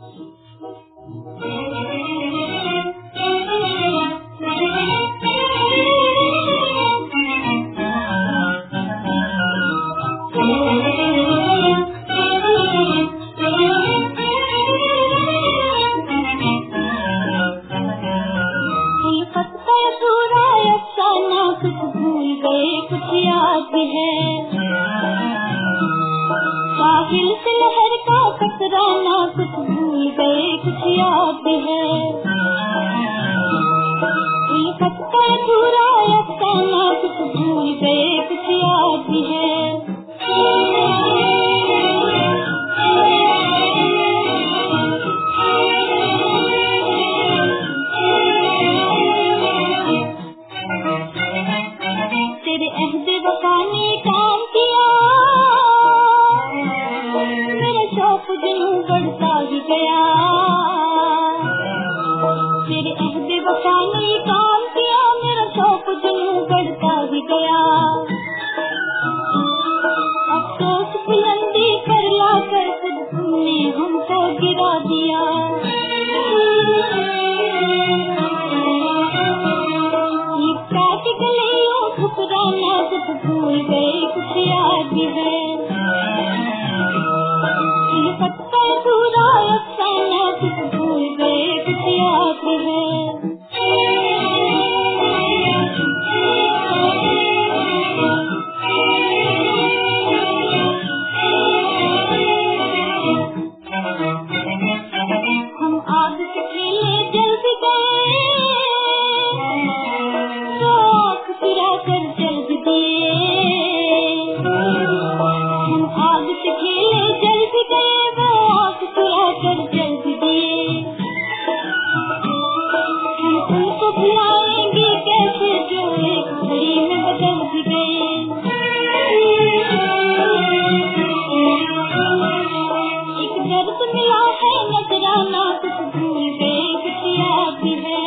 कुछ याद है साहिल से लहर का टकराना, कुछ भूल गए कुछ याद है। उल्फत का अधूरा अफसाना, कुछ भूल गए कुछ याद है। तेरे अहद वफा ने काम किया, मेरा शौक जुनून बढ़ता ही गया। तेरे अहद वफा ने काम किया, मेरा शौक जुनून बढ़ता ही गया। अफसोस बुलंदी पर लाकर खुद तुमने हमको गिरा दिया। ठुकराना, कुछ भूल गए कुछ याद है। उल्फत का अधूरा अफसाना, कुछ भूल गए कुछ याद है। हम आग से खेले जल भी गए, कर जल भी दिए। हम आग से खेले जल भी गए, वो आग चुरा कर जल भी दिए। हम उनको भुलाएंगे कैसे जो एक घड़ी में बदल भी गए। एक दर्द मिला है नजराना, कुछ भूल गए कुछ याद है।